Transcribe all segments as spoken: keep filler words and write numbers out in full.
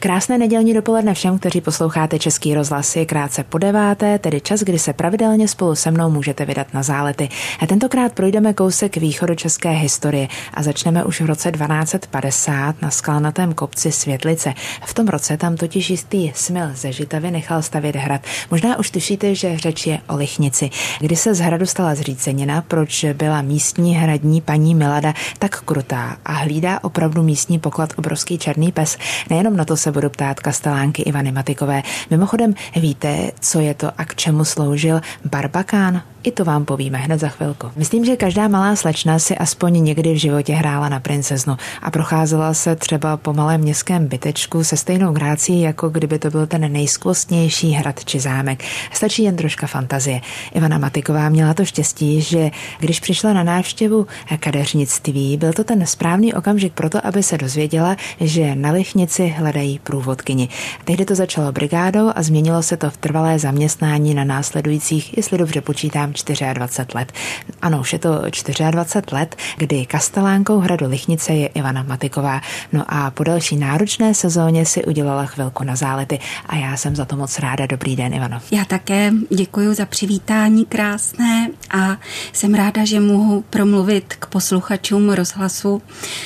Krásné nedělní dopoledne všem, kteří posloucháte Český rozhlas. Je krátce po deváté, tedy čas, kdy se pravidelně spolu se mnou můžete vydat na zálety. A tentokrát projdeme kousek východočeské historie a začneme už v roce dvanáct padesát na skalnatém kopci Světlice. V tom roce tam totiž jistý Smil ze Žitavy nechal stavět hrad. Možná už tušíte, že řeč je o Lichnici. Kdy se z hradu stala zřícenina, proč byla místní hradní paní Milada tak krutá a hlídá opravdu místní poklad obrovský černý pes. Nejenom na to se budu ptát kastelánky Ivany Matikové. Mimochodem, víte, co je to a k čemu sloužil barbakán? I to vám povíme hned za chvilku. Myslím, že každá malá slečna si aspoň někdy v životě hrála na princeznu a procházela se třeba po malém městském bytečku se stejnou grácí, jako kdyby to byl ten nejskvostnější hrad či zámek. Stačí jen troška fantazie. Ivana Matiková měla to štěstí, že když přišla na návštěvu kadeřnictví, byl to ten správný okamžik proto, aby se dozvěděla, že na Lichnici hledají průvodkyni. Tehdy to začalo brigádou a změnilo se to v trvalé zaměstnání na následujících, jestli dobře počítám, dvacet čtyři let. Ano, už je to dvacet čtyři let, kdy kastelánkou hradu Lichnice je Ivana Matiková. No a po další náročné sezóně si udělala chvilku na zálety a já jsem za to moc ráda. Dobrý den, Ivano. Já také děkuji za přivítání krásné a jsem ráda, že mohu promluvit k posluchačům rozhlasu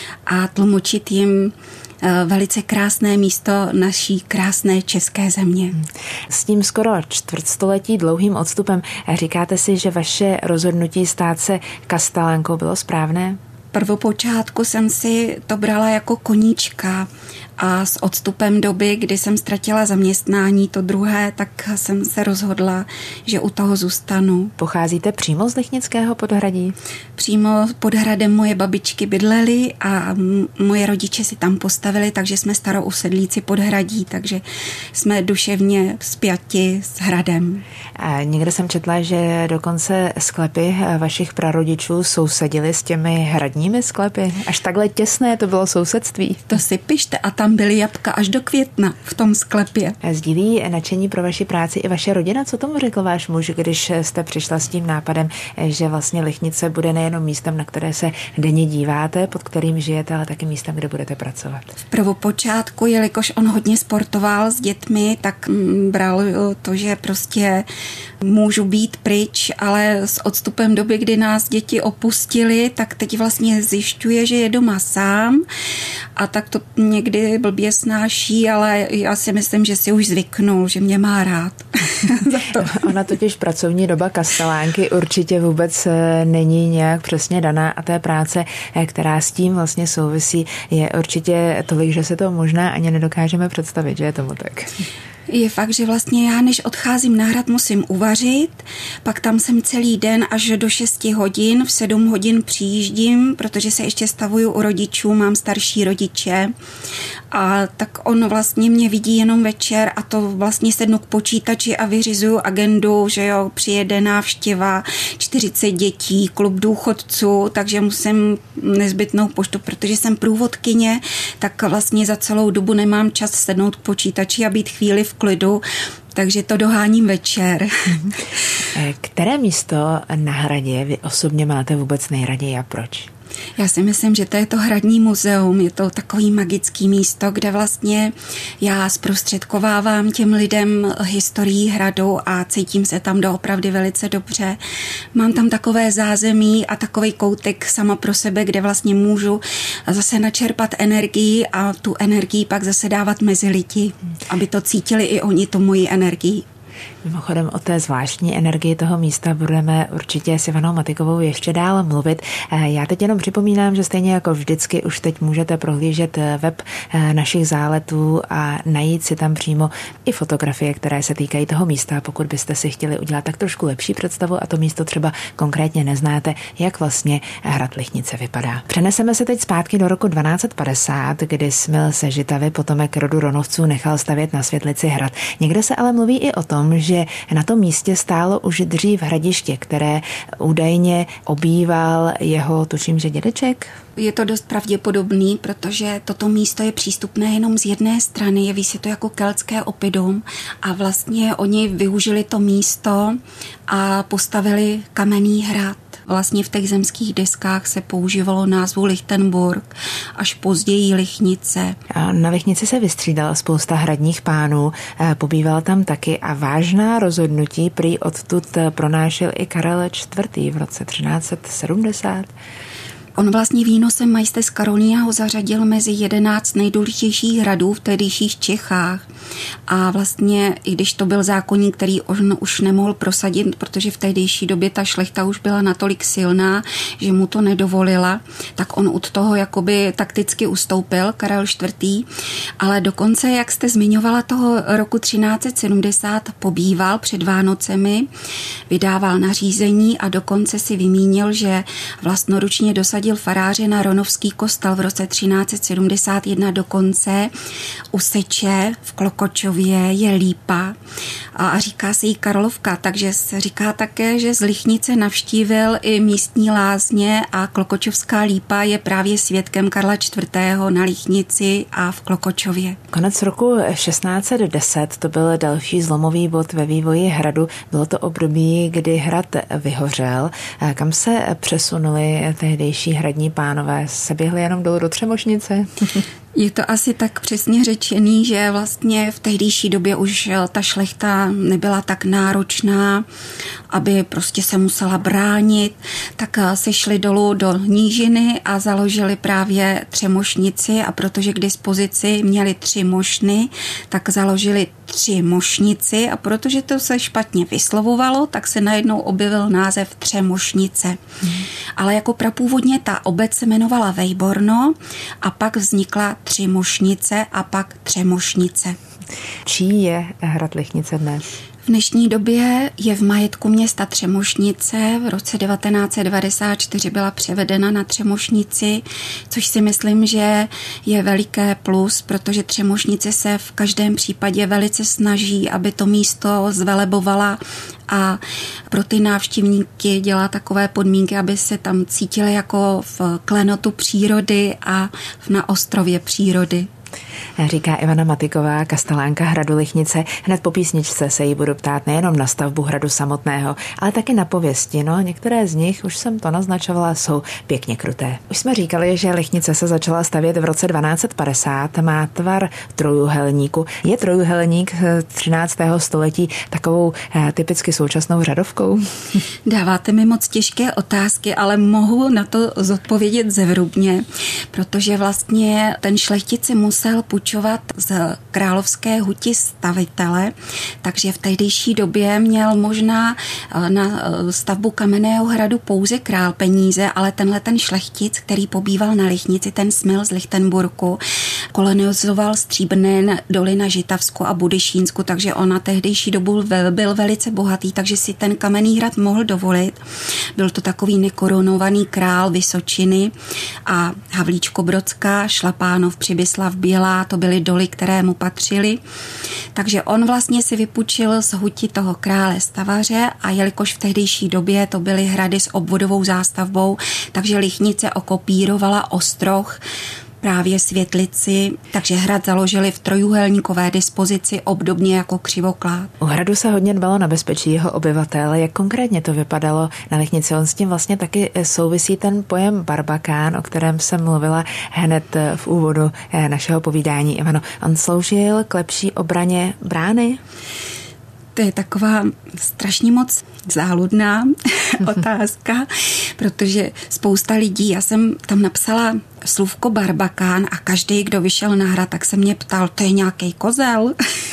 a tlumočit jim velice krásné místo naší krásné české země. S tím skoro čtvrtstoletí dlouhým odstupem říkáte si, že vaše rozhodnutí stát se kastelánkou bylo správné? Prvopočátku jsem si to brala jako koníčka a s odstupem doby, kdy jsem ztratila zaměstnání, to druhé, tak jsem se rozhodla, že u toho zůstanu. Pocházíte přímo z Lichnického podhradí? Přímo pod hradem moje babičky bydlely a m- moje rodiče si tam postavili, takže jsme starousedlíci podhradí, takže jsme duševně spjati s hradem. A někde jsem četla, že dokonce sklepy vašich prarodičů sousedily s těmi hradními sklepy. Až takhle těsné to bylo sousedství. To si pište a tam byly jabka až do května v tom sklepě. Sdílí nadšení pro vaši práci i vaše rodina? Co tomu řekl váš muž, když jste přišla s tím nápadem, že vlastně Lichnice bude nejenom místem, na které se denně díváte, pod kterým žijete, ale taky místem, kde budete pracovat? V prvopočátku, jelikož on hodně sportoval s dětmi, tak bral to, že prostě můžu být pryč, ale s odstupem doby, kdy nás děti opustili, tak teď vlastně zjišťuje, že je doma sám a tak to někdy blbě snáší, ale já si myslím, že si už zvyknul, že mě má rád. Za to. Ona totiž pracovní doba kastelánky určitě vůbec není nějak přesně daná a té práce, která s tím vlastně souvisí, je určitě tolik, že se to možná ani nedokážeme představit, že je tomu tak. Je fakt, že vlastně já, než odcházím na hrad, musím uvařit, pak tam jsem celý den až do šesti hodin, v sedm hodin přijíždím, protože se ještě stavuju u rodičů, mám starší rodiče a tak on vlastně mě vidí jenom večer a to vlastně sednu k počítači a vyřizuju agendu, že jo, přijede návštěva, čtyřicet dětí, klub důchodců, takže musím nezbytnou poštu, protože jsem průvodkyně, tak vlastně za celou dobu nemám čas sednout k počítači a být chvíli v klidu, takže to doháním večer. Které místo na hradě vy osobně máte vůbec nejraději a proč? Já si myslím, že to je to hradní muzeum, je to takový magický místo, kde vlastně já zprostředkovávám těm lidem historii hradu a cítím se tam doopravdy velice dobře. Mám tam takové zázemí a takový koutek sama pro sebe, kde vlastně můžu zase načerpat energii a tu energii pak zase dávat mezi lidi, aby to cítili i oni, tu moji energii. Mimochodem o té zvláštní energii toho místa budeme určitě s Ivanou Matikovou ještě dál mluvit. Já teď jenom připomínám, že stejně jako vždycky už teď můžete prohlížet web našich záletů a najít si tam přímo i fotografie, které se týkají toho místa, pokud byste si chtěli udělat tak trošku lepší představu a to místo třeba konkrétně neznáte, jak vlastně hrad Lichnice vypadá. Přeneseme se teď zpátky do roku dvanáct padesát, kdy Smil ze Žitavy, potomek rodu Ronovců, nechal stavět na Světlici hrad. Někde se ale mluví i o tom, že na tom místě stálo už dřív hradiště, které údajně obýval jeho, tuším, že dědeček. Je to dost pravděpodobný, protože toto místo je přístupné jenom z jedné strany, jeví se to jako keltské oppidum a vlastně oni využili to místo a postavili kamenný hrad. Vlastně v těch zemských deskách se používalo názvu Lichtenburg, až později Lichnice. A na Lichnici se vystřídala spousta hradních pánů, pobýval tam taky a vážná rozhodnutí prý odtud pronášel i Karel čtvrtý v roce třináct set sedmdesát. On vlastně výnosem majste z Karolína ho zařadil mezi jedenáct nejdůležitějších hradů v tehdejších Čechách. A vlastně, i když to byl zákonník, který on už nemohl prosadit, protože v tehdejší době ta šlechta už byla natolik silná, že mu to nedovolila, tak on od toho jakoby takticky ustoupil, Karel čtvrtý. Ale dokonce, jak jste zmiňovala, toho roku třináct set sedmdesát pobýval před Vánocemi, vydával nařízení a dokonce si vymínil, že vlastnoručně dosadil faráře na Ronovský kostel v roce třináct set sedmdesát jedna dokonce u Seče v Klokočově je lípa a říká se jí Karlovka, takže se říká také, že z Lichnice navštívil i místní lázně a Klokočovská lípa je právě svědkem Karla čtvrtého na Lichnici a v Klokočově. Konec roku šestnáct set deset to byl další zlomový bod ve vývoji hradu. Bylo to období, kdy hrad vyhořel. Kam se přesunuli tehdejší hradní pánové? Se běhli jenom dolů do Třemošnice? Je to asi tak přesně řečený, že vlastně v tehdejší době už ta šlechta nebyla tak náročná, aby prostě se musela bránit, tak se šli dolů do nížiny a založili právě Třemošnici a protože k dispozici měli tři mošny, tak založili tři mošnici a protože to se špatně vyslovovalo, tak se najednou objevil název Třemošnice. Hmm. Ale jako prapůvodně ta obec se jmenovala Vejborno a pak vznikla Třimošnice a pak Třemošnice. Čí je hrad Lichnice dnes? V dnešní době je v majetku města Třemošnice. V roce devatenáct set devadesát čtyři byla převedena na Třemošnici, což si myslím, že je veliké plus, protože Třemošnice se v každém případě velice snaží, aby to místo zvelebovala a pro ty návštěvníky dělá takové podmínky, aby se tam cítili jako v klenotu přírody a na ostrově přírody. Říká Ivana Matiková, kastelánka hradu Lichnice. Hned po písničce se jí budu ptát nejenom na stavbu hradu samotného, ale taky na pověsti. No, některé z nich, už jsem to naznačovala, jsou pěkně kruté. Už jsme říkali, že Lichnice se začala stavět v roce dvanáct set padesát, má tvar trojúhelníku. Je trojúhelník třináctého století takovou typicky současnou řadovkou? Dáváte mi moc těžké otázky, ale mohu na to zodpovědět zevrubně, protože vlastně ten šlechtic si musel půjčovat z královské huti stavitele, takže v tehdejší době měl možná na stavbu kamenného hradu pouze král peníze, ale tenhle ten šlechtic, který pobýval na Lichnici, ten Smil z Lichtenburgu, kolonizoval stříbrné doly na Žitavsku a Budyšínsku, takže on na tehdejší dobu byl velice bohatý, takže si ten kamenný hrad mohl dovolit. Byl to takový nekorunovaný král Vysočiny a Havlíčko-Brodská, Šlapánov, Přibyslav, Bělá, to byly doly, které mu patřily. Takže on vlastně si vypůjčil z huti toho krále Stavaře a jelikož v tehdejší době to byly hrady s obvodovou zástavbou, takže Lichnice okopírovala ostroh, právě Světlici, takže hrad založili v trojúhelníkové dispozici obdobně jako Křivoklád. U hradu se hodně dbalo na bezpečí jeho obyvatel. Jak konkrétně to vypadalo na Lichnici? On s tím vlastně taky souvisí ten pojem barbakán, o kterém jsem mluvila hned v úvodu našeho povídání. Ivano, on sloužil k lepší obraně brány? To je taková strašně moc záludná otázka, protože spousta lidí, já jsem tam napsala slůvko barbakán a každý, kdo vyšel na hrad, tak se mě ptal, to je nějaký kozel?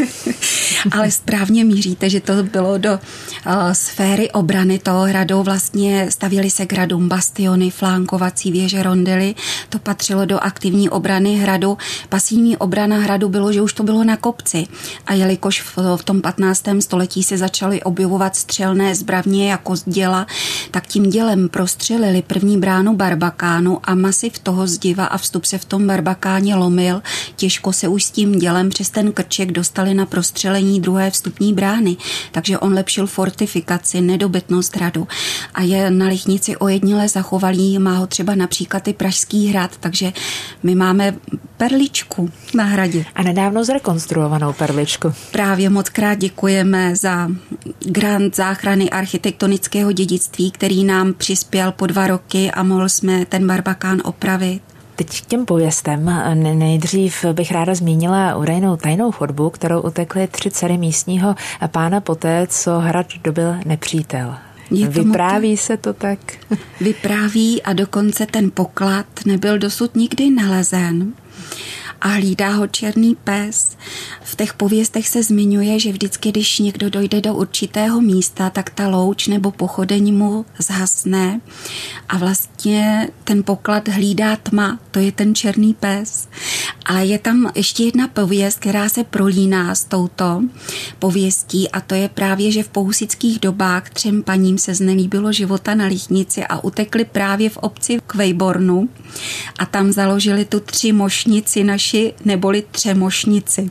Ale správně míříte, že to bylo do uh, sféry obrany toho hradu. Vlastně stavěly se k hradům bastiony, flánkovací věže, rondely. To patřilo do aktivní obrany hradu. Pasivní obrana hradu bylo, že už to bylo na kopci. A jelikož v, v tom patnáctém století se začaly objevovat střelné zbraně jako z děla, tak tím dělem prostřelili první bránu barbakánu a masiv toho zdiva a vstup se v tom barbakáně lomil. Těžko se už s tím dělem přes ten krček dostali na prostřelení postavení druhé vstupní brány, takže on lepšil fortifikaci, nedobytnost hradu a je na Lichnici ojedněle zachovalý, má ho třeba například i Pražský hrad, takže my máme perličku na hradě. A nedávno zrekonstruovanou perličku. Právě moc krát děkujeme za grant záchrany architektonického dědictví, který nám přispěl po dva roky a mohl jsme ten barbakán opravit. Teď k těm pověstem. Nejdřív bych ráda zmínila údajnou tajnou chodbu, kterou utekly tři dcery místního pána poté, co hrad dobyl nepřítel. Vypráví se to tak? Vypráví a dokonce ten poklad nebyl dosud nikdy nalezen. A hlídá ho černý pes. V těch pověstech se zmiňuje, že vždycky, když někdo dojde do určitého místa, tak ta louč nebo pochodeň mu zhasne a vlastně ten poklad hlídá tma, to je ten černý pes. Ale je tam ještě jedna pověst, která se prolíná s touto pověstí a to je právě, že v pohusických dobách třem paním se znelíbilo života na Lichnici a utekli právě v obci k Vejbornu a tam založili tu tři mošnici naši, neboli třemošnici.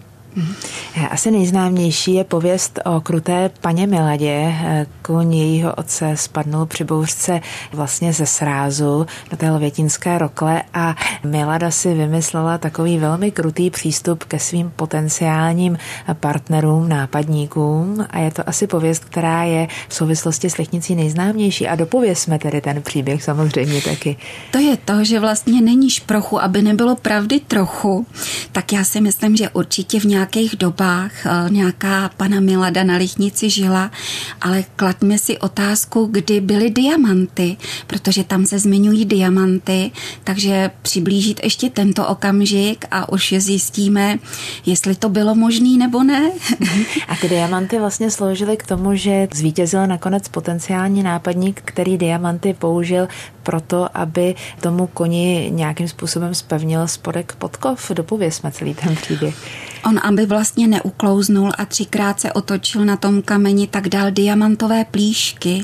Asi nejznámější je pověst o kruté paně Miladě. Kůň jejího otce spadnul při bouřce vlastně ze srázu do té Lovětínské rokle a Milada si vymyslela takový velmi krutý přístup ke svým potenciálním partnerům, nápadníkům a je to asi pověst, která je v souvislosti s Lichnicí nejznámější a dopovězme tedy ten příběh samozřejmě taky. To je to, že vlastně není šprochu, aby nebylo pravdy trochu, tak já si myslím, že určitě v nějakém nějakých dobách nějaká pana Milada na Lichnici žila, ale klaďme si otázku, kdy byly diamanty, protože tam se zmiňují diamanty, takže přiblížit ještě tento okamžik a už zjistíme, jestli to bylo možné nebo ne. A ty diamanty vlastně sloužily k tomu, že zvítězil nakonec potenciální nápadník, který diamanty použil proto, aby tomu koni nějakým způsobem zpevnil spodek podkov. Dopovězme celý ten příběh. On, aby vlastně neuklouznul a třikrát se otočil na tom kameni, tak dal diamantové plíšky,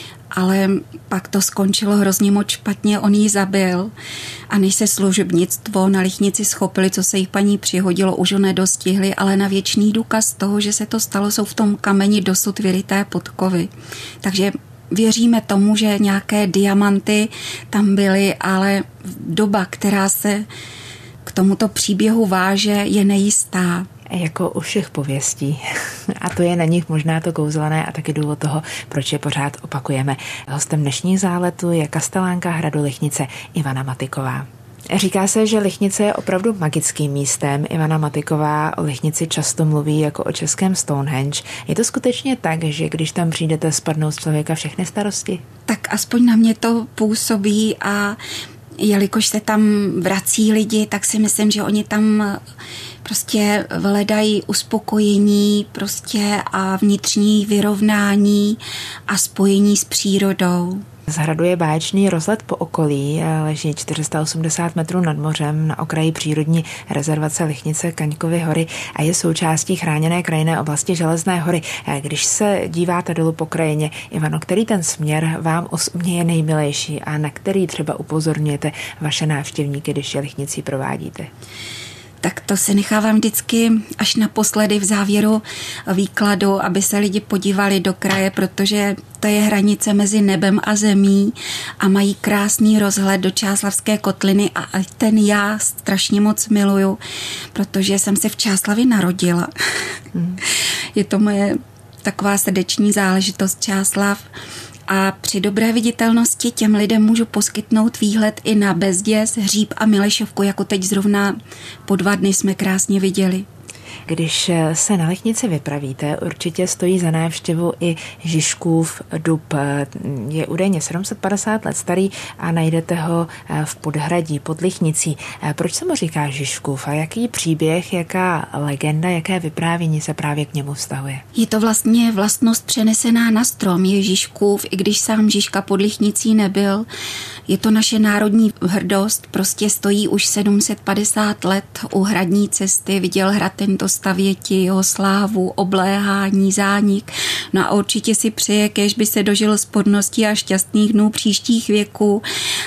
ale pak to skončilo hrozně moc špatně, on ji zabil a než se služebnictvo na Lichnici schopili, co se jich paní přihodilo, už ho nedostihli, ale na věčný důkaz toho, že se to stalo, jsou v tom kameni dosud vyryté podkovy. Takže věříme tomu, že nějaké diamanty tam byly, ale doba, která se k tomuto příběhu váže, je nejistá. Jako u všech pověstí. A to je na nich možná to kouzelné a taky důvod toho, proč je pořád opakujeme. Hostem dnešních záletů je kastelánka hradu Lichnice Ivana Matiková. Říká se, že Lichnice je opravdu magickým místem. Ivana Matiková o Lichnici často mluví jako o českém Stonehenge. Je to skutečně tak, že když tam přijdete, spadnou z člověka všechny starosti? Tak aspoň na mě to působí a jelikož se tam vrací lidi, tak si myslím, že oni tam prostě hledají uspokojení prostě a vnitřní vyrovnání a spojení s přírodou. Z hradu je báječný rozhled po okolí, leží čtyři sta osmdesát metrů nad mořem na okraji přírodní rezervace Lichnice Kaňkovy hory a je součástí chráněné krajinné oblasti Železné hory. Když se díváte dolů po krajině, Ivano, který ten směr vám osobně je nejmilejší a na který třeba upozorňujete vaše návštěvníky, když je Lichnicí provádíte? Tak to se nechávám vždycky až naposledy v závěru výkladu, aby se lidi podívali do kraje, protože to je hranice mezi nebem a zemí a mají krásný rozhled do Čáslavské kotliny a ten já strašně moc miluju, protože jsem se v Čáslavi narodila. Hmm. Je to moje taková srdeční záležitost Čáslav. A při dobré viditelnosti těm lidem můžu poskytnout výhled i na Bezděz, Hříb a Milešovku, jako teď zrovna po dva dny jsme krásně viděli. Když se na Lichnici vypravíte, určitě stojí za návštěvu i Žižkův dub. Je údajně sedm set padesát let starý a najdete ho v podhradí pod Lichnicí. Proč se mu říká Žižkův a jaký příběh, jaká legenda, jaké vyprávění se právě k němu vztahuje? Je to vlastně vlastnost přenesená na strom. Je Žižkův, i když sám Žižka pod Lichnicí nebyl. Je to naše národní hrdost, prostě stojí už sedm set padesát let u hradní cesty, viděl hrad tento stavěti, jeho slávu, obléhání, zánik. No a určitě si přeje, kéž by se dožil spodností a šťastných dnů příštích věků.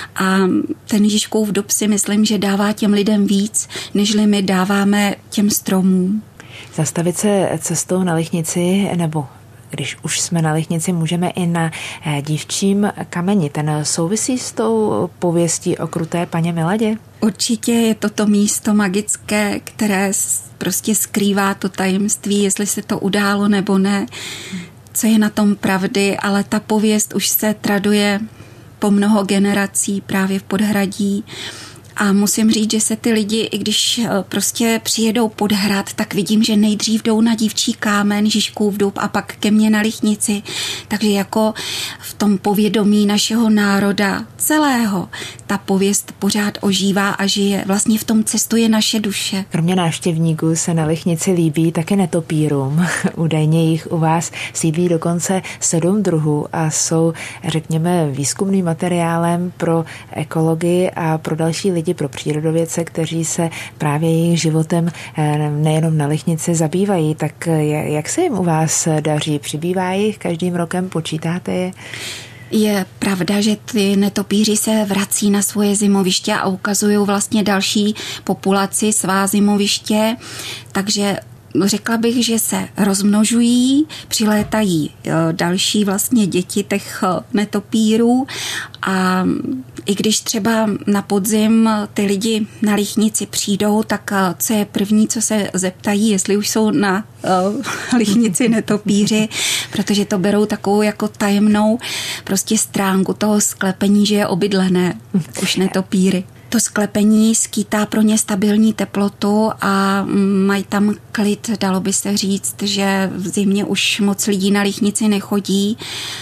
A ten Žižkův dub si myslím, že dává těm lidem víc, nežli my dáváme těm stromům. Zastavit se cestou na Lichnici, nebo když už jsme na Lichnici, můžeme i na Dívčím kameni. Ten souvisí s tou pověstí o kruté paně Miladě? Určitě je to to místo magické, které prostě skrývá to tajemství, jestli se to událo nebo ne, co je na tom pravdy, ale ta pověst už se traduje po mnoho generací právě v Podhradí. A musím říct, že se ty lidi, i když prostě přijedou pod hrad, tak vidím, že nejdřív jdou na Dívčí kámen, Žižkův dub a pak ke mně na Lichnici. Takže jako v tom povědomí našeho národa celého ta pověst pořád ožívá a žije. Vlastně v tom cestuje naše duše. Kromě návštěvníků se na Lichnici líbí také netopírům. Údajně jich u vás sídlí dokonce sedm druhů a jsou, řekněme, výzkumným materiálem pro ekologii a pro další lidi, pro přírodovědce, kteří se právě jejich životem nejenom na Lichnici zabývají. Tak jak se jim u vás daří? Přibývá jich každým rokem? Počítáte je? Je pravda, že ty netopíři se vrací na svoje zimoviště a ukazují vlastně další populaci svá zimoviště, takže řekla bych, že se rozmnožují, přilétají další vlastně děti těch netopírů a i když třeba na podzim ty lidi na Lichnici přijdou, tak co je první, co se zeptají, jestli už jsou na uh, Lichnici netopíři, protože to berou takovou jako tajemnou prostě stránku toho sklepení, že je obydlené už netopíry. To sklepení skýtá pro ně stabilní teplotu a mají tam klid, dalo by se říct, že v zimě už moc lidí na Lichnici nechodí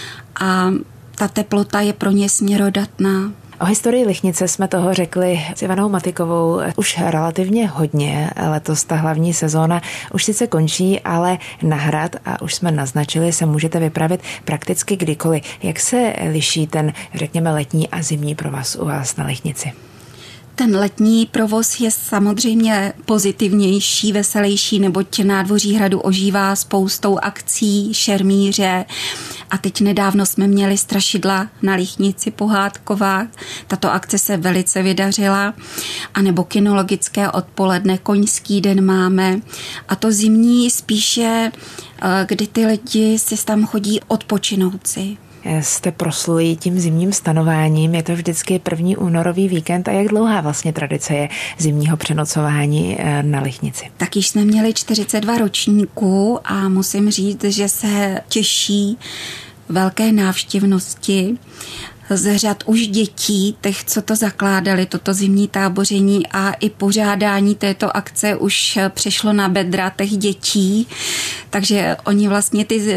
a ta teplota je pro ně směrodatná. O historii Lichnice jsme toho řekli s Ivanou Matikovou už relativně hodně. Letos ta hlavní sezóna už sice končí, ale na hrad, a už jsme naznačili, se můžete vypravit prakticky kdykoliv. Jak se liší ten, řekněme, letní a zimní provaz u vás na Lichnici? Ten letní provoz je samozřejmě pozitivnější, veselější, neboť nádvoří hradu ožívá spoustou akcí, šermíře a teď nedávno jsme měli strašidla na Lichnici pohádková. Tato akce se velice vydařila. A nebo kinologické odpoledne, koňský den máme. A to zimní spíše, kdy ty lidi si tam chodí odpočinout si. Jste proslulí tím zimním stanováním, je to vždycky první únorový víkend a jak dlouhá vlastně tradice je zimního přenocování na Lichnici? Tak již jsme měli čtyřicet dva ročníků a musím říct, že se těší velké návštěvnosti z řad už dětí, těch, co to zakládali, toto zimní táboření a i pořádání této akce už přešlo na bedra těch dětí, takže oni vlastně ty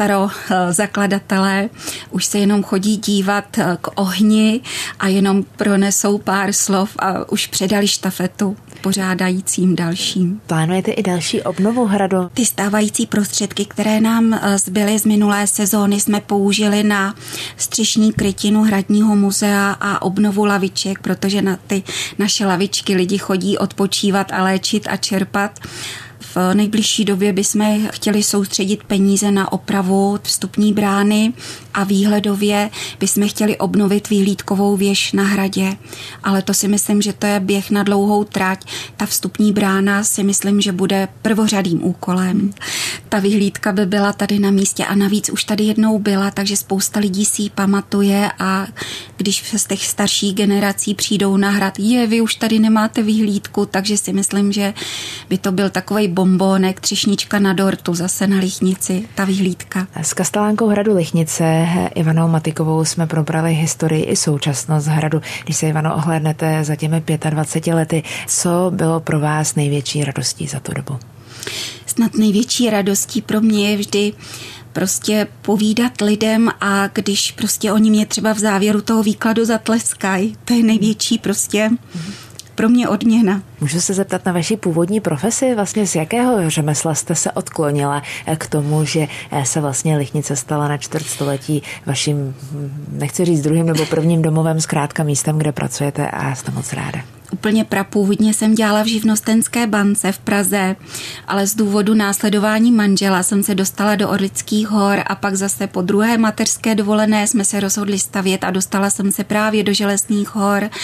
starozakladatelé už se jenom chodí dívat k ohni a jenom pronesou pár slov a už předali štafetu pořádajícím dalším. Plánujete i další obnovu hradu? Ty stávající prostředky, které nám zbyly z minulé sezóny, jsme použili na střešní krytinu Hradního muzea a obnovu laviček, protože na ty naše lavičky lidi chodí odpočívat a léčit a čerpat. V nejbližší době bychom chtěli soustředit peníze na opravu vstupní brány a výhledově bychom chtěli obnovit vyhlídkovou věž na hradě. Ale to si myslím, že to je běh na dlouhou trať. Ta vstupní brána si myslím, že bude prvořadým úkolem. Ta vyhlídka by byla tady na místě a navíc už tady jednou byla, takže spousta lidí si ji pamatuje a když z těch starších generací přijdou na hrad, je, vy už tady nemáte vyhlídku, takže si myslím, že by to byl takovej bombónek, třešnička na dortu zase na Lichnici, ta vyhlídka. S kastelánkou hradu Lichnice Ivanou Matikovou jsme probrali historii i současnost hradu. Když se, Ivano, ohlédnete za těmi dvaceti pěti lety, co bylo pro vás největší radostí za tu dobu? Snad největší radostí pro mě je vždy prostě povídat lidem a když prostě oni mě třeba v závěru toho výkladu zatleskají, to je největší prostě pro mě odměna. Můžu se zeptat na vaši původní profesi? Vlastně z jakého řemesla jste se odklonila k tomu, že se vlastně Lichnice stala na čtvrtstoletí vaším, nechci říct druhým nebo prvním domovem, zkrátka místem, kde pracujete a jste moc ráda? Úplně prapůvodně jsem dělala v živnostenské bance v Praze, ale z důvodu následování manžela jsem se dostala do Orlických hor a pak zase po druhé mateřské dovolené jsme se rozhodli stavět a dostala jsem se právě do Železných hor.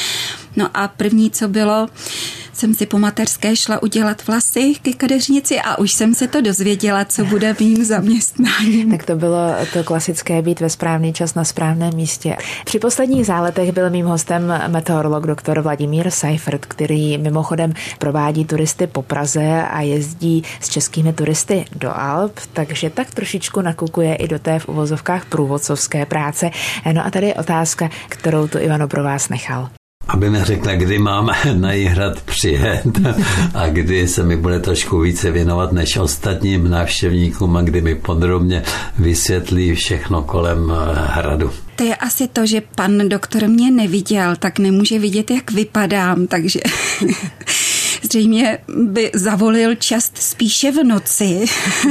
No a první, co bylo, jsem si po mateřské šla udělat vlasy ke kadeřnici a už jsem se to dozvěděla, co bude mým zaměstnáním. Tak to bylo to klasické být ve správný čas na správném místě. Při posledních záletech byl mým hostem meteorolog doktor Vladimír Seifert, který mimochodem provádí turisty po Praze a jezdí s českými turisty do Alp, takže tak trošičku nakukuje i do té v uvozovkách průvodcovské práce. No a tady je otázka, kterou tu Ivano pro vás nechal. Aby mi řekla, kdy mám na Jihrad přijet a kdy se mi bude trošku více věnovat než ostatním návštěvníkům a kdy mi podrobně vysvětlí všechno kolem hradu. To je asi to, že pan doktor mě neviděl, tak nemůže vidět, jak vypadám, takže zřejmě by zavolil čas spíše v noci.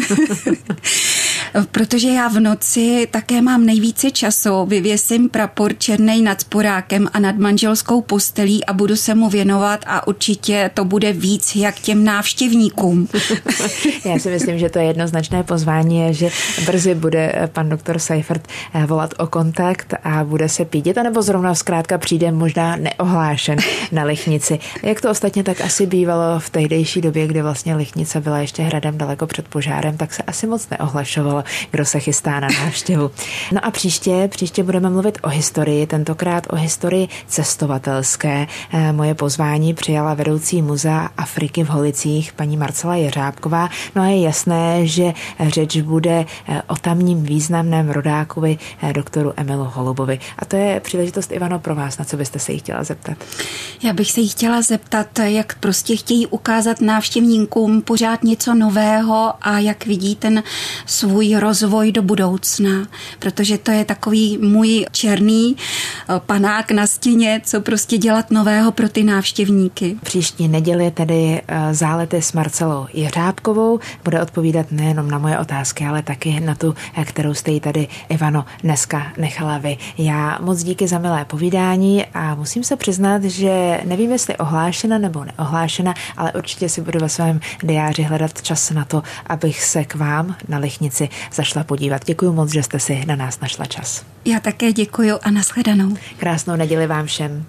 Protože já v noci také mám nejvíce času, vyvěsím prapor černej nad sporákem a nad manželskou postelí a budu se mu věnovat a určitě to bude víc jak těm návštěvníkům. Já si myslím, že to je jednoznačné pozvání, že brzy bude pan doktor Seifert volat o kontakt a bude se pídit, anebo zrovna zkrátka přijde možná neohlášen na Lichnici. Jak to ostatně tak asi bývalo v tehdejší době, kdy vlastně Lichnice byla ještě hradem daleko před požárem, tak se asi moc neohlašovalo, kdo se chystá na návštěvu. No a příště, příště budeme mluvit o historii, tentokrát o historii cestovatelské. Moje pozvání přijala vedoucí muzea Afriky v Holicích, paní Marcela Jeřábková. No a je jasné, že řeč bude o tamním významném rodákovi doktoru Emilu Holubovi. A to je příležitost, Ivano, pro vás, na co byste se jí chtěla zeptat? Já bych se jí chtěla zeptat, jak prostě chtějí ukázat návštěvníkům pořád něco nového a jak vidí ten svůj rozvoj do budoucna, protože to je takový můj černý panák na stěně, co prostě dělat nového pro ty návštěvníky. Příští neděli tedy zálety s Marcelou Jeřábkovou bude odpovídat nejenom na moje otázky, ale taky na tu, kterou jste jí tady, Ivano, dneska nechala vy. Já moc díky za milé povídání a musím se přiznat, že nevím, jestli ohlášena nebo neohlášena, ale určitě si budu ve svém diáři hledat čas na to, abych se k vám na Lichnici zašla podívat. Děkuji moc, že jste si na nás našla čas. Já také děkuji a nashledanou. Krásnou neděli vám všem.